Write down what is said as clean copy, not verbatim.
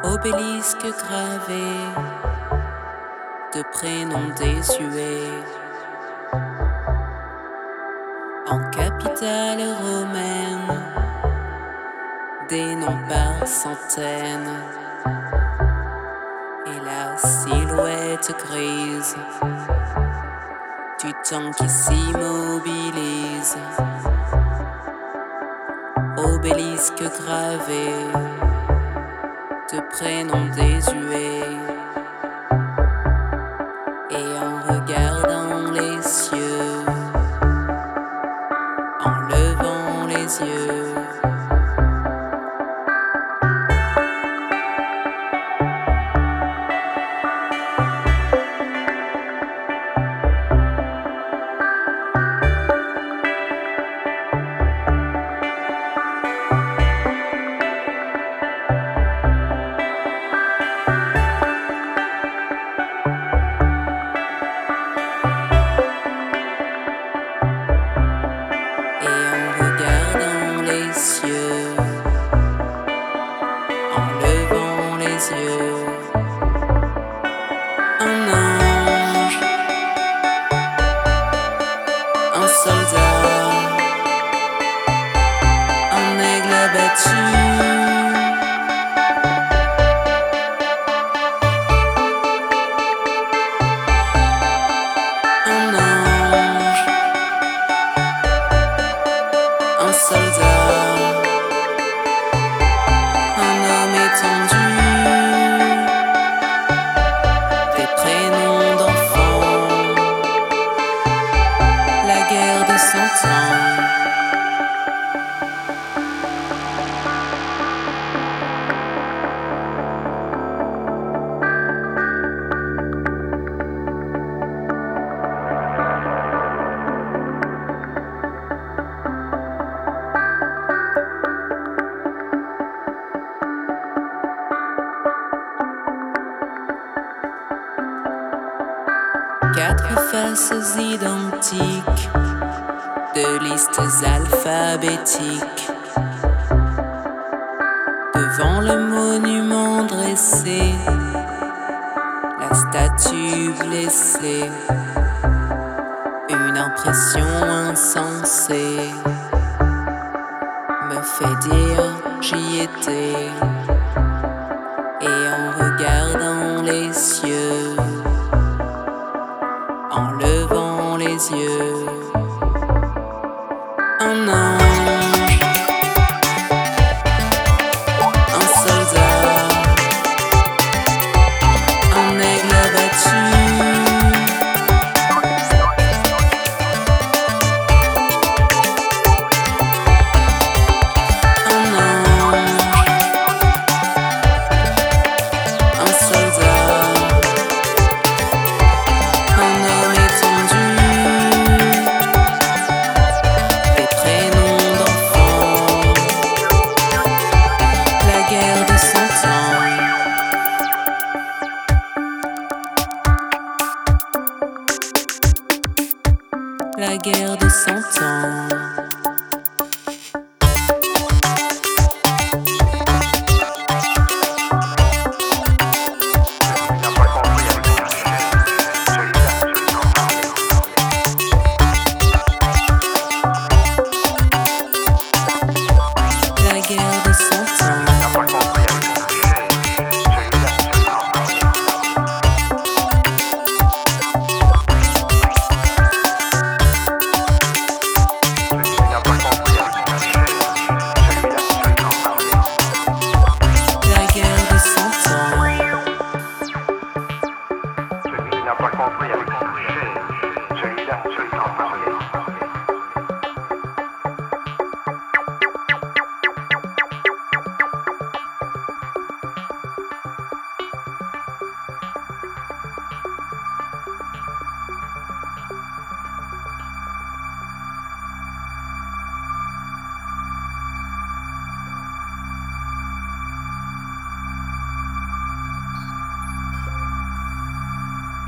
Obélisque gravé de prénoms désuets en capitale romaine, des noms par centaines, et la silhouette grise du temps qui s'immobilise. Obélisque gravé de prénoms désuets, et en regardant les cieux, en levant les yeux, en levant les yeux, un ange, un soldat, un aigle abattu, un ange, un soldat, un homme étendu, des prénoms d'enfants, la guerre de 100 ans. Quatre faces identiques de listes alphabétiques, devant le monument dressé, la statue blessée, une impression insensée me fait dire j'y étais.